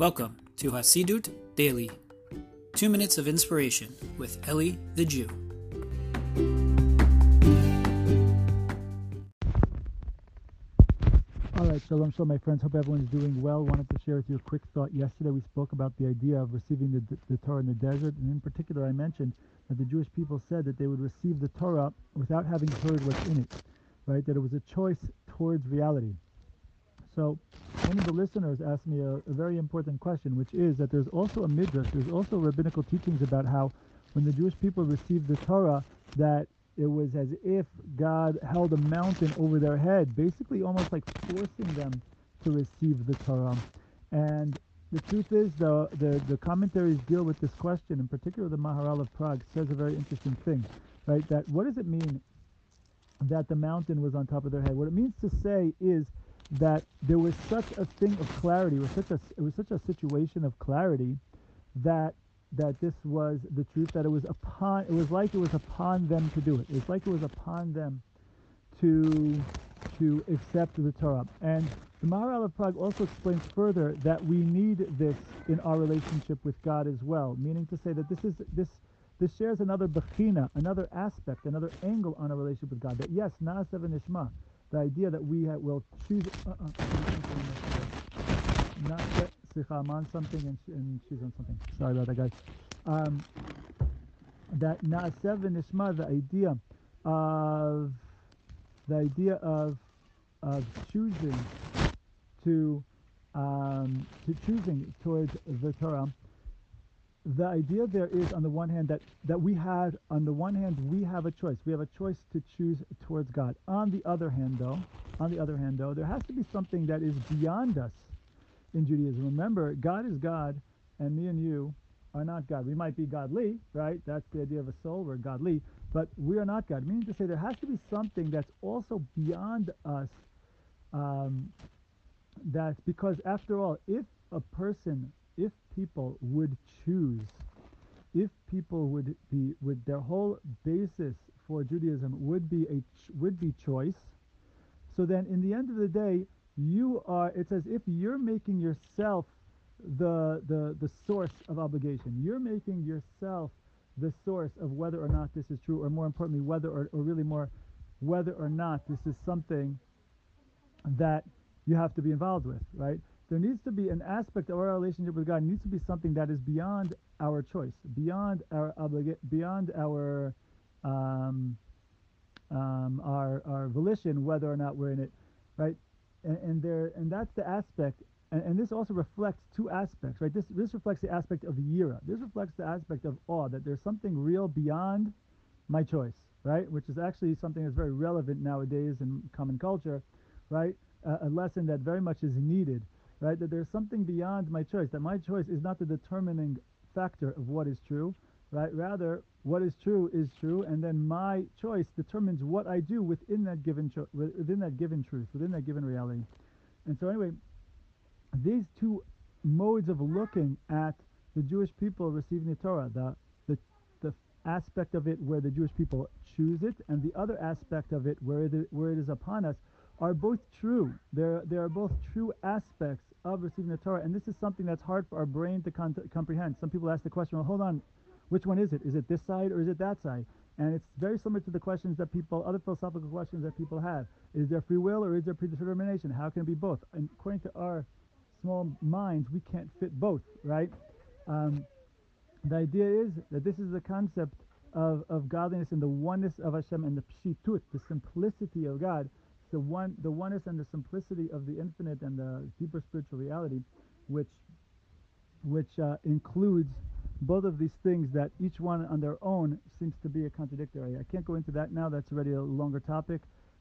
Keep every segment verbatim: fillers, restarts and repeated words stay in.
Welcome to Hasidut Daily, two minutes of inspiration with Eli the Jew. All right, shalom, shalom, my friends. Hope everyone's doing well. Wanted to share with you a quick thought. Yesterday we spoke about the idea of receiving the, the Torah in the desert, and in particular I mentioned that the Jewish people said that they would receive the Torah without having heard what's in it, right? That it was a choice towards reality. So one of the listeners asked me a, a very important question, which is that there's also a midrash, there's also rabbinical teachings about how when the Jewish people received the Torah, that it was as if God held a mountain over their head, basically almost like forcing them to receive the Torah. And the truth is, the, the, the commentaries deal with this question, in particular the Maharal of Prague says a very interesting thing, right? That what does it mean that the mountain was on top of their head? What it means to say is that there was such a thing of clarity, it was such a, it was such a situation of clarity that that this was the truth, that it was upon, it was like it was upon them to do it. It's like it was upon them to to accept the Torah. And the Maharal of Prague also explains further that we need this in our relationship with God as well, meaning to say that this is this this shares another bechina, another aspect, another angle on our relationship with God. That yes, na'aseh v'nishma, the idea that we ha- will choose. Uh-uh, not that, I'm on something and, sh- and she's on something. Sorry about that, guys. Um, that na'aseh v'nishma, the idea of the idea of of choosing to um, to choosing towards the Torah. The idea there is, on the one hand, that, that we had, on the one hand, we have a choice. We have a choice to choose towards God. On the other hand, though, on the other hand, though, there has to be something that is beyond us in Judaism. Remember, God is God, and me and you are not God. We might be godly, right? That's the idea of a soul. We're godly, but we are not God. Meaning to say there has to be something that's also beyond us. Um, that's because, after all, if a person, if people would choose, if people would be, would their whole basis for Judaism would be a would be choice, so then in the end of the day, you are, it's as if you're making yourself the the the source of obligation. You're making yourself the source of whether or not this is true, or more importantly, whether or, or really more, whether or not this is something that you have to be involved with, right? There needs to be an aspect of our relationship with God, needs to be something that is beyond our choice, beyond our obliga- beyond our um, um, our our volition, whether or not we're in it, right? And, and there, and that's the aspect. And, and this also reflects two aspects, right? This this reflects the aspect of yira. This reflects the aspect of awe, that there's something real beyond my choice, right? Which is actually something that's very relevant nowadays in common culture, right? Uh, a lesson that very much is needed. Right, that there's something beyond my choice, that my choice is not the determining factor of what is true, right? Rather, what is true is true, and then my choice determines what I do within that given cho- within that given truth, within that given reality. And so anyway, these two modes of looking at the Jewish people receiving the Torah, the the the aspect of it where the Jewish people choose it, and the other aspect of it where it, where it is upon us, are both true. They're, they are both true aspects of receiving the Torah, and this is something that's hard for our brain to con- comprehend. Some people ask the question, well, hold on, which one is it? Is it this side or is it that side? And it's very similar to the questions that people, other philosophical questions that people have. Is there free will or is there predetermination? How can it be both? And according to our small minds, we can't fit both, right? Um, the idea is that this is the concept of, of godliness and the oneness of Hashem and the pshitut, the simplicity of God, the one, the oneness and the simplicity of the infinite and the deeper spiritual reality, which, which uh, includes both of these things that each one on their own seems to be a contradictory. I can't go into that now. That's already a longer topic,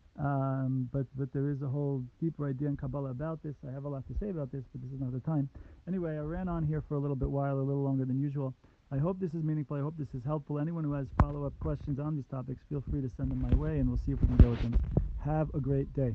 um, but but there is a whole deeper idea in Kabbalah about this. I have a lot to say about this, but this is not the time. Anyway, I ran on here for a little bit while, a little longer than usual. I hope this is meaningful. I hope this is helpful. Anyone who has follow-up questions on these topics, feel free to send them my way, and we'll see if we can go with them. Have a great day.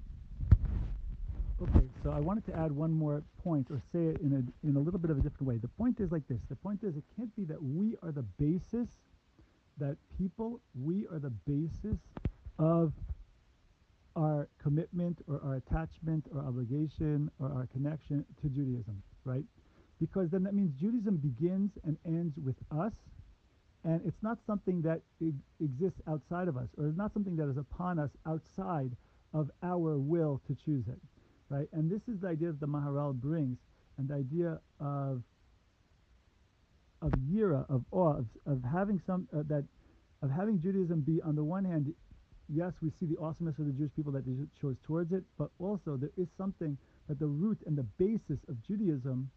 Okay, so I wanted to add one more point, or say it in a in a little bit of a different way. The point is like this. The point is, it can't be that we are the basis, that people, we are the basis of our commitment or our attachment or obligation or our connection to Judaism, right? because then that means Judaism begins and ends with us, and it's not something that e- exists outside of us, or it's not something that is upon us outside of our will to choose it, right? And this is the idea that the Maharal brings, and the idea of of yira, of awe, of, of having some uh, that of having Judaism be, on the one hand, yes, we see the awesomeness of the Jewish people that they chose towards it, but also there is something that the root and the basis of Judaism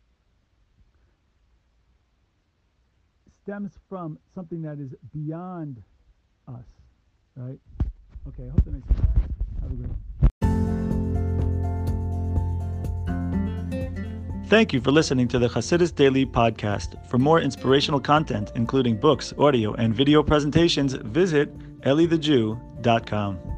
stems from something that is beyond us, right? Okay, I hope that makes sense. Have a good one. Thank you for listening to the Chassidus Daily Podcast. For more inspirational content, including books, audio, and video presentations, visit eli the jew dot com.